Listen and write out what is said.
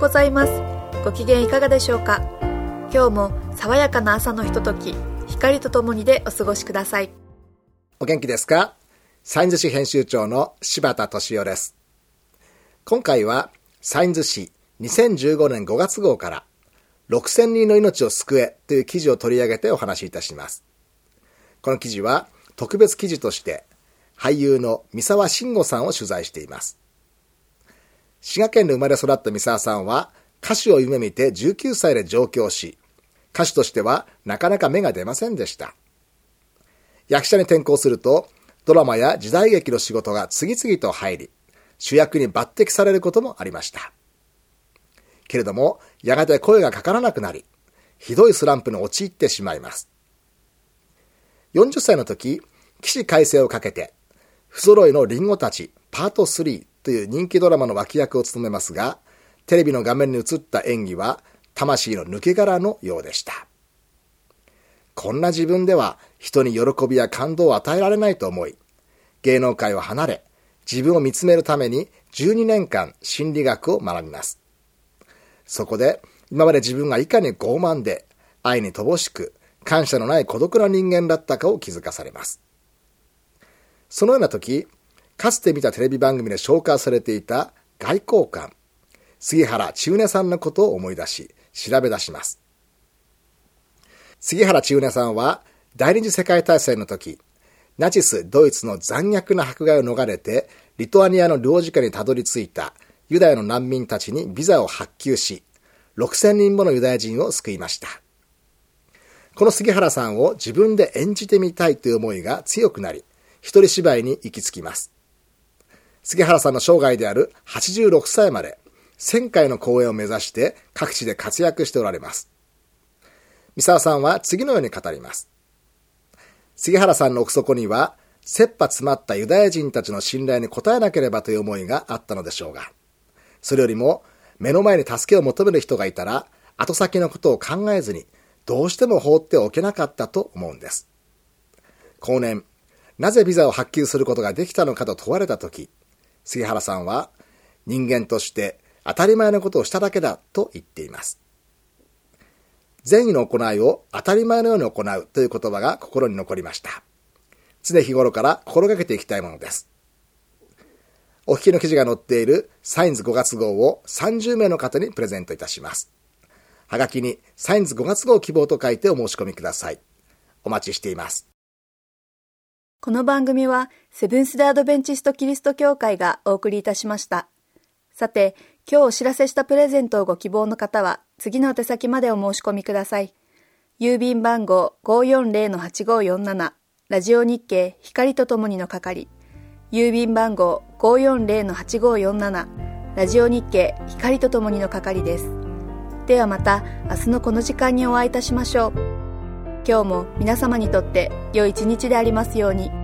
ございます。ご機嫌いかがでしょうか。今日も爽やかな朝のひととき、光とともにでお過ごしください。 お元気ですか。サインズ誌編集長の柴田俊夫です。今回はサインズ誌2015年5月号から6000人の命を救えという記事を取り上げてお話しいたします。この記事は特別記事として俳優の三沢慎吾さんを取材しています。滋賀県で生まれ育った三沢さんは歌手を夢見て19歳で上京し、歌手としてはなかなか芽が出ませんでした。役者に転向するとドラマや時代劇の仕事が次々と入り、主役に抜擢されることもありました。けれどもやがて声がかからなくなり、ひどいスランプに陥ってしまいます。40歳の時、起死回生をかけて不揃いのリンゴたちパート3という人気ドラマの脇役を務めますが、テレビの画面に映った演技は魂の抜け殻のようでした。こんな自分では人に喜びや感動を与えられないと思い、芸能界を離れ、自分を見つめるために12年間心理学を学びます。そこで今まで自分がいかに傲慢で愛に乏しく感謝のない孤独な人間だったかを気づかされます。そのような時、かつて見たテレビ番組で紹介されていた外交官杉原千畝さんのことを思い出し調べ出します。杉原千畝さんは第二次世界大戦の時、ナチスドイツの残虐な迫害を逃れてリトアニアの領事館にたどり着いたユダヤの難民たちにビザを発給し、6000人ものユダヤ人を救いました。この杉原さんを自分で演じてみたいという思いが強くなり、一人芝居に行き着きます。杉原さんの生涯である86歳まで1000回の公演を目指して各地で活躍しておられます。三沢さんは次のように語ります。杉原さんの奥底には切羽詰まったユダヤ人たちの信頼に応えなければという思いがあったのでしょうが、それよりも目の前に助けを求める人がいたら後先のことを考えずにどうしても放っておけなかったと思うんです。後年、なぜビザを発給することができたのかと問われたとき、杉原さんは人間として当たり前のことをしただけだと言っています。善意の行いを当たり前のように行うという言葉が心に残りました。常日頃から心がけていきたいものです。お聞きの記事が載っているサインズ5月号を30名の方にプレゼントいたします。はがきにサインズ5月号希望と書いてお申し込みください。お待ちしています。 この番組はセブンス・デ・アドベンチスト・キリスト教会がお送りいたしました。さて、今日お知らせしたプレゼントをご希望の方は次の宛先までお申し込みください。郵便番号 540-8547 ラジオ日経光とともにの係、郵便番号 540-8547 ラジオ日経光とともにの係です。ではまた明日のこの時間にお会いいたしましょう。今日も皆様にとって良い一日でありますように。